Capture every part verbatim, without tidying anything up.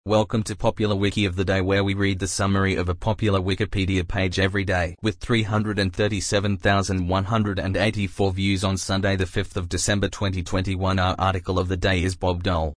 Welcome to Popular Wiki of the Day, where we read the summary of a popular Wikipedia page every day. With three hundred thirty-seven thousand one hundred eighty-four views on Sunday the fifth of December twenty twenty-one, our article of the day is Bob Dole.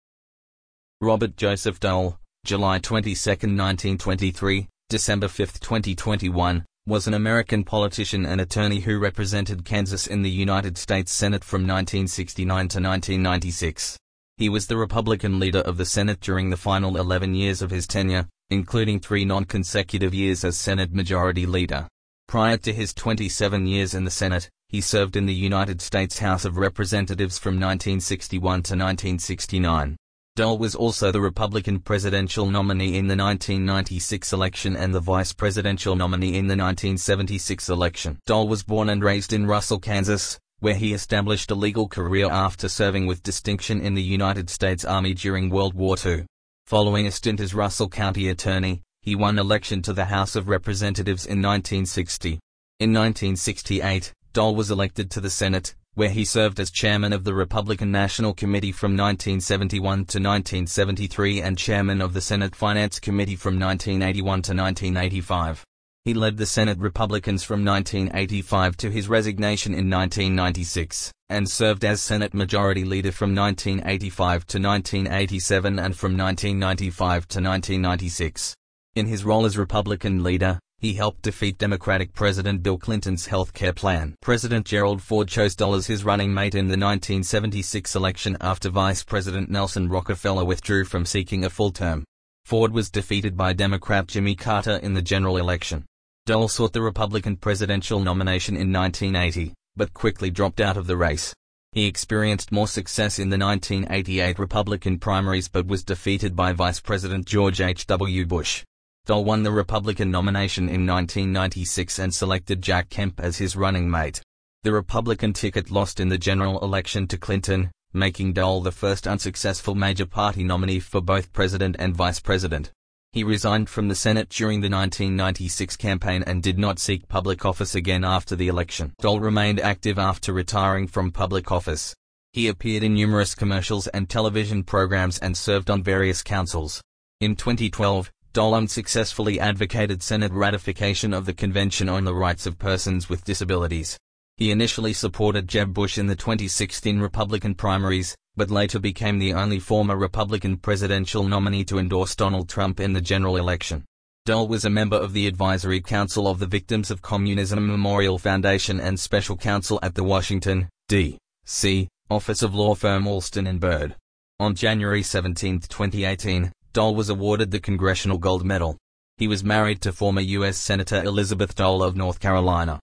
Robert Joseph Dole, July twenty-second, nineteen twenty-three, December fifth, twenty twenty-one, was an American politician and attorney who represented Kansas in the United States Senate from nineteen sixty-nine to nineteen ninety-six. He was the Republican leader of the Senate during the final eleven years of his tenure, including three non-consecutive years as Senate Majority Leader. Prior to his twenty-seven years in the Senate, he served in the United States House of Representatives from nineteen sixty-one to nineteen sixty-nine. Dole was also the Republican presidential nominee in the nineteen ninety-six election and the vice presidential nominee in the nineteen seventy-six election. Dole was born and raised in Russell, Kansas, where he established a legal career after serving with distinction in the United States Army during World War Two. Following a stint as Russell County Attorney, he won election to the House of Representatives in nineteen sixty. In nineteen sixty-eight, Dole was elected to the Senate, where he served as chairman of the Republican National Committee from nineteen seventy-one to nineteen seventy-three and chairman of the Senate Finance Committee from nineteen eighty-one to nineteen eighty-five. He led the Senate Republicans from nineteen eighty-five to his resignation in nineteen ninety-six, and served as Senate Majority Leader from nineteen eighty-five to nineteen eighty-seven and from nineteen ninety-five to nineteen ninety-six. In his role as Republican leader, he helped defeat Democratic President Bill Clinton's health care plan. President Gerald Ford chose Dole as his running mate in the nineteen seventy-six election after Vice President Nelson Rockefeller withdrew from seeking a full term. Ford was defeated by Democrat Jimmy Carter in the general election. Dole sought the Republican presidential nomination in nineteen eighty, but quickly dropped out of the race. He experienced more success in the nineteen eighty-eight Republican primaries but was defeated by Vice President George H W Bush. Dole won the Republican nomination in nineteen ninety-six and selected Jack Kemp as his running mate. The Republican ticket lost in the general election to Clinton, making Dole the first unsuccessful major party nominee for both president and vice president. He resigned from the Senate during the nineteen ninety-six campaign and did not seek public office again after the election. Dole remained active after retiring from public office. He appeared in numerous commercials and television programs and served on various councils. In twenty twelve, Dole unsuccessfully advocated Senate ratification of the Convention on the Rights of Persons with Disabilities. He initially supported Jeb Bush in the twenty sixteen Republican primaries, but later became the only former Republican presidential nominee to endorse Donald Trump in the general election. Dole was a member of the Advisory Council of the Victims of Communism Memorial Foundation and special counsel at the Washington, D C office of law firm Alston and Bird. On January seventeenth, twenty eighteen, Dole was awarded the Congressional Gold Medal. He was married to former U S Senator Elizabeth Dole of North Carolina.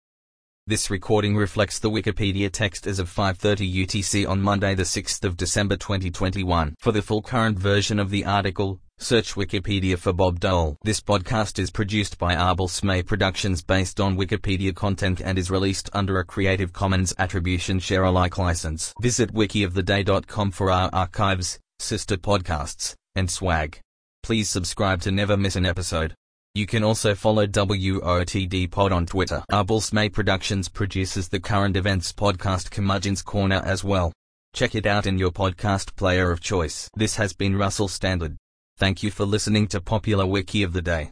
This recording reflects the Wikipedia text as of five thirty U T C on Monday the sixth of December twenty twenty-one. For the full current version of the article, search Wikipedia for Bob Dole. This podcast is produced by Arbel Smay Productions based on Wikipedia content and is released under a Creative Commons Attribution Share Alike license. Visit wiki of the day dot com for our archives, sister podcasts, and swag. Please subscribe to never miss an episode. You can also follow W O T D Pod on Twitter. Arbel Smay Productions produces the current events podcast Curmudgeon's Corner as well. Check it out in your podcast player of choice. This has been Russell Standard. Thank you for listening to Popular Wiki of the Day.